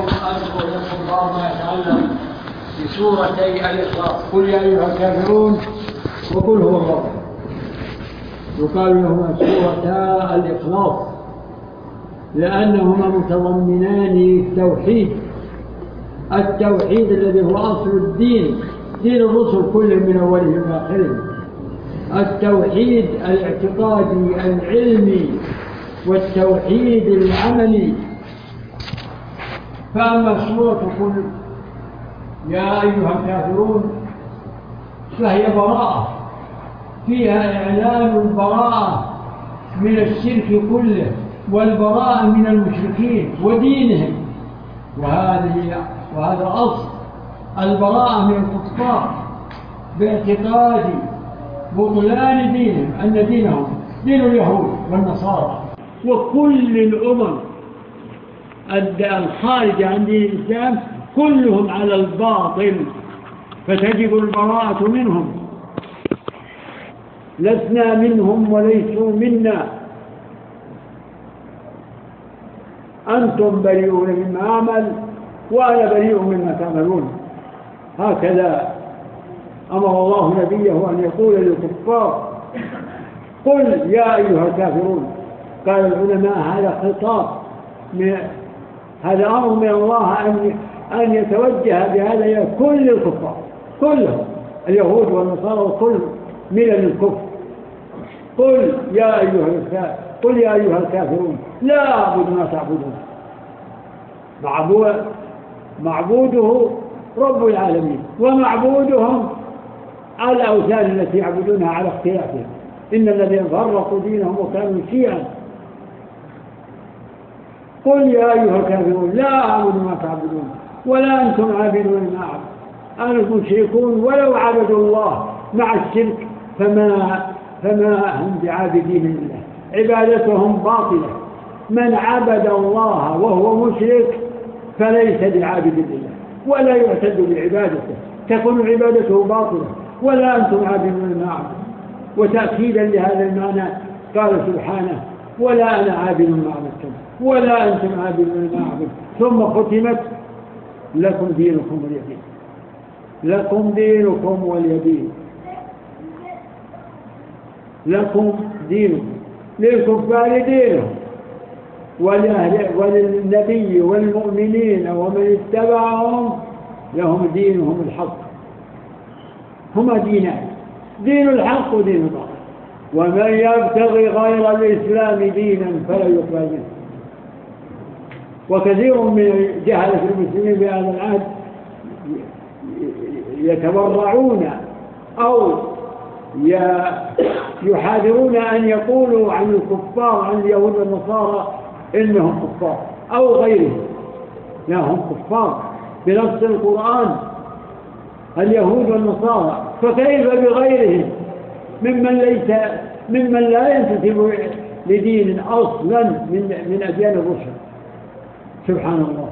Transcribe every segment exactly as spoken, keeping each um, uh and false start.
أذكر لكم بعض ما يتعلق بسورتي الإخلاص. قل يا أيها الكافرون وقل هو الله. يقال لهما سورتا الإخلاص لأنهما متضمنان التوحيد، التوحيد الذي هو أصل الدين، دين الرسل كلهم من أولهم وآخرهم، التوحيد الاعتقادي العلمي والتوحيد العملي. فأما سورة قل يا أيها الكافرون فهي براءة، فيها إعلان البراءة من الشرك كله والبراءة من المشركين ودينهم، وهذه وهذا أصل البراءة من الكفار باعتقاد بطلان دينهم، أن دينهم دين اليهود والنصارى وكل الأمم الخارجة عن دين الإسلام كلهم على الباطل، فتجب البراءة منهم. لسنا منهم وليسوا منا، أنتم بريئون مما أعمل وأنا بريء مما تعملون. هكذا أمر الله نبيه أن يقول للكفار قل يا أيها الكافرون. قال العلماء هذا خطاب، هذا أمر من الله أن أن يتوجه بهذا إلى كل الكفار كلهم، اليهود والنصارى وكل ملل الكفر. قل يا أيها الكافرون قل يا أيها الكافرون لا أعبد ما تعبدون. معبود معبوده رب العالمين، ومعبودهم الأوثان التي يعبدونها على اختلافهم. إن الذين فرقوا دينهم وكانوا شيعا. قل يا أيها الكافرون لا أعبد ما تعبدون ولا أنتم عابدون ما أعبد. أنا المشركون ولو عبدوا الله مع الشرك فما فما هم بعابدين لله، عبادتهم باطلة. من عبد الله وهو مشرك فليس بعابد لله ولا يعتد بعبادته، تكون عبادته باطلة. ولا أنتم عابدون ما أعبد. وتأكيدا لهذا المعنى قال سبحانه ولا أنا عابد ما عبدتم ولا أنتم عابدون ما أعبد. ثم ختمت لكم دينكم ولي دين. لكم دينكم ولي دين. لكم دينكم، للكفار دينهم وللنبي والمؤمنين ومن اتبعهم لهم دينهم الحق. هما دينان، دين الحق ودين الباطل. ومن يبتغي غير الإسلام دينا فلا يقبل منه. وكثير من جهلة المسلمين بهذا العهد يتورعون أو يحاذرون أن يقولوا عن الكفار عن اليهود والنصارى إنهم كفار أو غيرهم. لا، هم كفار بنص القرآن اليهود والنصارى، فكيف بغيرهم ممن ليس ممن لا ينتسب لدين أصلا من من أديان الرسل. سبحان الله.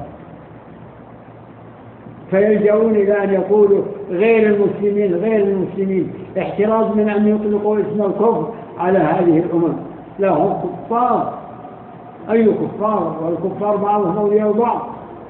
فيلجؤون إلى أن يقولوا غير المسلمين غير المسلمين احتراز من أن يطلقوا اسم الكفر على هذه الأمم. لا، هم كفار. أي كفار؟ والكفار بعضهم أولياء بعض.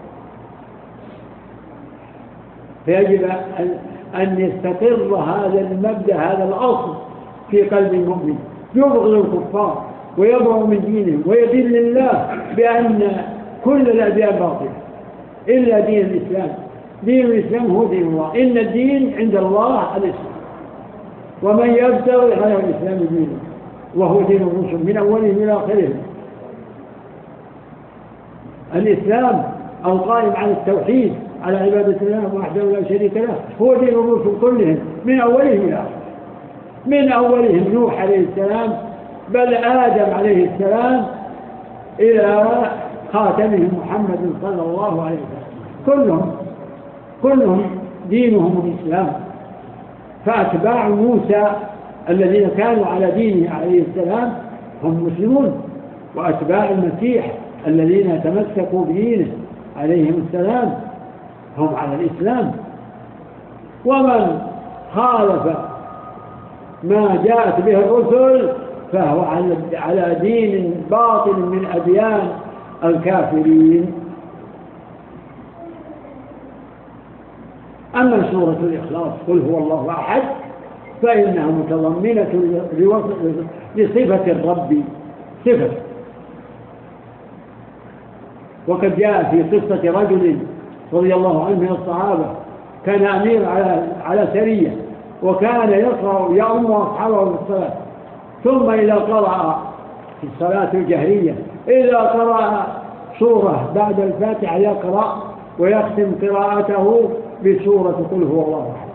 فيجب أن يستقر هذا المبدأ هذا الأصل في قلب المؤمن، يبغض الكفار ويبرأ من دينهم ويدل الله بأن كل الأديان باطلة إلا دين الإسلام. دين الإسلام هو دين الله، إن الدين عند الله الإسلام. ومن يبتغي غير الإسلام دينه وهو دين الرسل من أولهم إلى آخرهم. الإسلام القائم على التوحيد على عبادة الله وحده لا شريك له هو دين الرسل كلهم من أولهم إلى آخرهم. من أولهم نوح عليه السلام بل آدم عليه السلام إلى خاتمهم محمد صلى الله عليه وسلم. كلهم كلهم دينهم الإسلام. فأتباع موسى الذين كانوا على دينه عليه السلام هم مسلمون، وأتباع المسيح الذين تمسكوا بدينه عليهم السلام هم على الإسلام. ومن خالف ما جاءت به الرسل فهو على دين باطل من أديان الكافرين. أما سورة الإخلاص قل هو الله أحد فإنها متضمنة لصفة الرب صفة. وقد جاء في قصة رجل رضي الله عنه من الصحابة كان أمير على على سرية، وكان يقرأ يأم أصحابه بالصلاة، ثم إذا قرأ في الصلاة الجهرية إذا قرأ سورة بعد الفاتحة يقرأ ويختم قراءته بسورة قل هو الله أحد.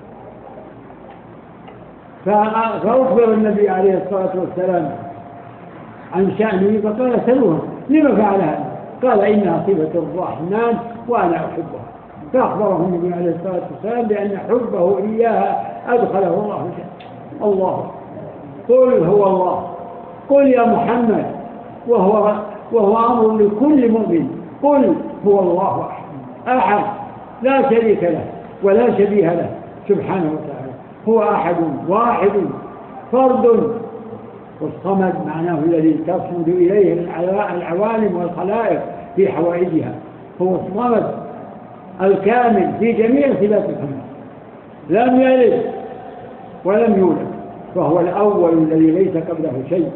فأخبر النبي عليه الصلاة والسلام عن شأنه فقال سلوها لما فعل هذا؟ قال إنها صفة الرحمن وأنا أحبها. فأخبره النبي عليه الصلاة والسلام بأن حبه إياها أدخله الله جل. الله قل هو الله، قل يا محمد، وهو, وهو أمر لكل مؤمن، قل هو الله أحد أحد لا شريك له ولا شبيه له سبحانه وتعالى، هو أحد واحد فرد. والصمد معناه الذي تصمد إليه العوالم والخلائق في حوائجها، هو الصمد الكامل في جميع صفات الكمال، لم يلد ولم يولد، فهو الأول الذي ليس قبله شيء.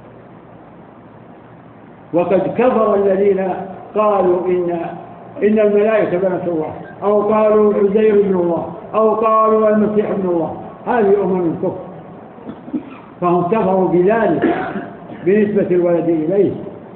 وقد كفر الذين قالوا إن إن الملائكة بنات الله، أو قالوا عزير ابن الله، أو قالوا المسيح ابن الله، هذه أمم الكفر، فهم كفروا بذلك بنسبة الولد إليه.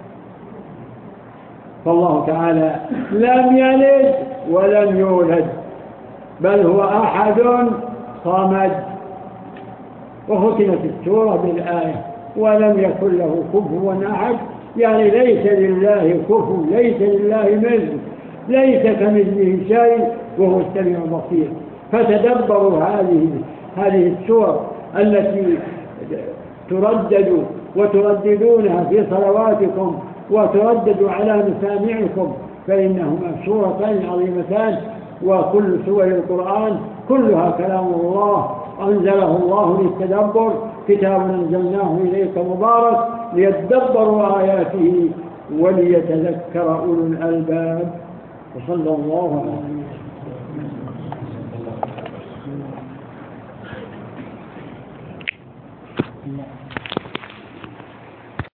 فالله تعالى لم يلد ولم يولد، بل هو أحد صمد. وختمت السورة بالآية ولم يكن له كفوا أحد، يعني ليس لله كفو، ليس لله مثل، ليس كمثله شيء وهو السميع البصير. فتدبروا هذه هذه السور التي تردد وترددونها في صلواتكم وتردد على مسامعكم، فإنهما سورتان عظيمتان، وكل سور القرآن كلها كلام الله أنزله الله للتدبر، كتاب أنزلناه إليك مبارك ليتدبروا آياته وليتذكر أولو الألباب. وصلى الله عليه وسلم.